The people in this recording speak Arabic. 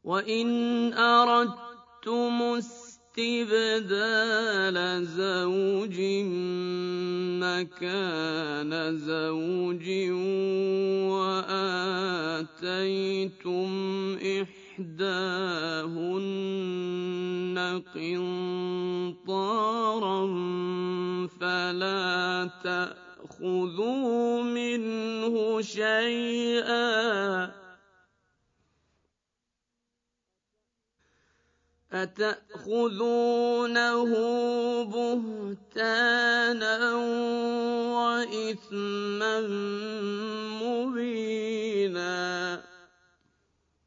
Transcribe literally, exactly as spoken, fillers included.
وَإِنْ أَرَدتُّمُ اسْتِبْدَالَ زَوْجٍ مَّكَانَ زَوْجٍ وَآتَيْتُمْ إِحْدَاهُنَّ قِنطَارًا فَلَا تَأْخُذُوا مِنْهُ شَيْئًا ۚ أَتَأْخُذُونَهُ بُهْتَانًا وَإِثْمًا مُّبِينًا